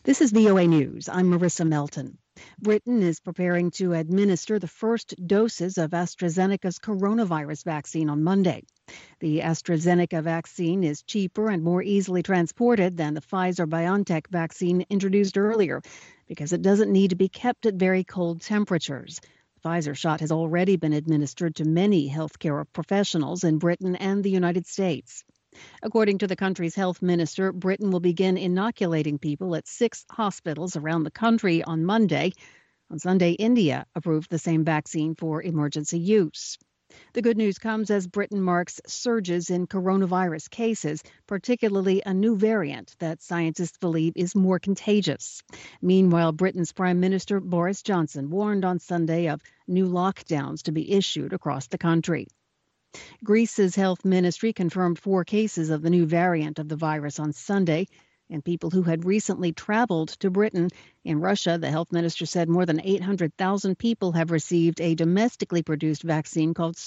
This is VOA News. I'm Marissa Melton. Britain is preparing to administer the first doses of AstraZeneca's coronavirus vaccine on Monday. The AstraZeneca vaccine is cheaper and more easily transported than the Pfizer-BioNTech vaccine introduced earlier because it doesn't need to be kept at very cold temperatures. The Pfizer shot has already been administered to many healthcare professionals in Britain and the United States. According to the country's health minister, Britain will begin inoculating people at 6 hospitals around the country on Monday. On Sunday, India approved the same vaccine for emergency use. The good news comes as Britain marks surges in coronavirus cases, particularly a new variant that scientists believe is more contagious. Meanwhile, Britain's Prime Minister Boris Johnson warned on Sunday of new lockdowns to be issued across the country. Greece's health ministry confirmed 4 cases of the new variant of the virus on Sunday, and people who had recently traveled to Britain. In Russia, the health minister said more than 800,000 people have received a domestically produced vaccine called